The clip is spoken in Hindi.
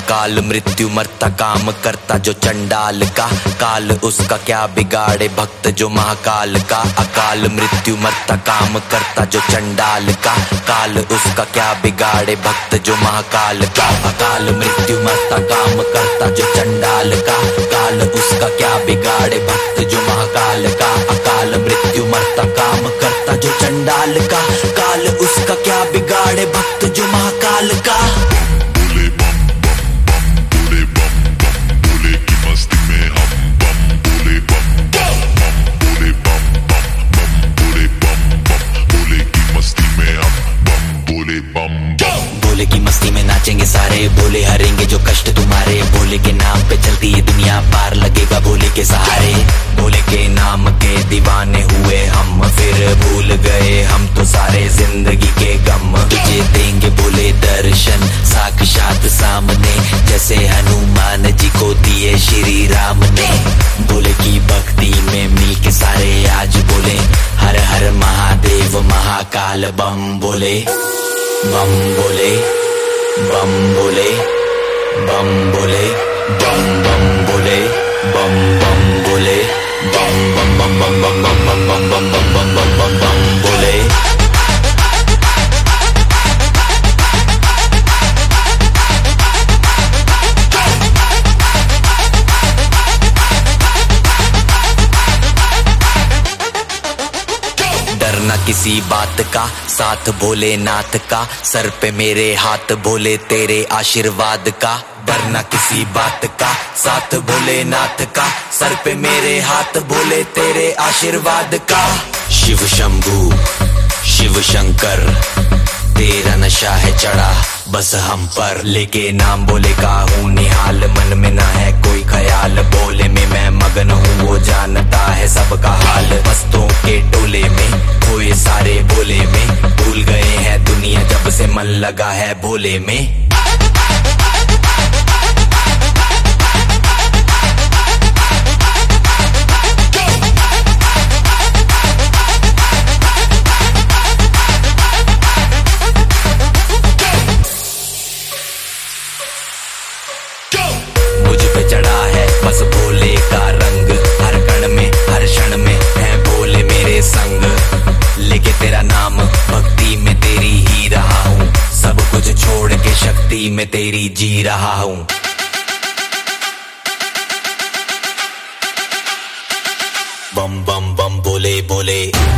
अकाल मृत्यु मरता काम करता जो चंडाल का, काल उसका क्या बिगाड़े भक्त जो महाकाल का। अकाल मृत्यु मरता काम करता जो चंडाल का, काल उसका क्या बिगाड़े भक्त जो महाकाल का। अकाल मृत्यु मरता काम करता जो चंडाल का, काल उसका क्या बिगाड़े भक्त जो महाकाल का। अकाल मृत्यु मरता काम करता जो चंडाल का, काल उसका क्या बिगाड़े भक्त जो महाकाल का। भोले की मस्ती में नाचेंगे सारे, भोले हरेंगे जो कष्ट तुम्हारे। भोले के नाम पे चलती है दुनिया, पार लगेगा भोले के सहारे। भोले के नाम के दीवाने हुए हम, फिर भूल गए हम तो सारे जिंदगी के गम। तुझे देंगे भोले दर्शन साक्षात सामने, जैसे हनुमान जी को दिए श्री राम ने। भोले की भक्ति में मिल के सारे आज बोले, हर हर महादेव महाकाल बम बोले। बम बोले, बम बोले, बम बोले, बम बम बोले, बम बम बोले, बम बम बम बम बम बम बम बम बम बम बम बम बम बोले। डरना किसी बात का, साथ भोलेनाथ का, सर पे मेरे हाथ भोले तेरे आशीर्वाद का। डरना किसी बात का, साथ भोलेनाथ का, सर पे मेरे हाथ भोले तेरे आशीर्वाद का। शिव शंभू शिव शंकर, तेरा नशा है चढ़ा बस हम पर। लेके नाम भोले का हूँ निहाल, मन में ना है कोई ख्याल। भोले में मैं मगन हूँ, वो जानता है सबका हाल। मस्तों के टोले में खोए सारे भोले में, भूल गए हैं दुनिया जब से मन लगा है भोले में। मुझ पे चढ़ा है बस भोले का रंग, हर कण में हर क्षण में है भोले मेरे संग। लेके तेरा नाम भक्ति में तेरी ही रहा हूँ, सब कुछ छोड़ के शक्ति में तेरी जी रहा हूँ। बम बम बम बोले बोले।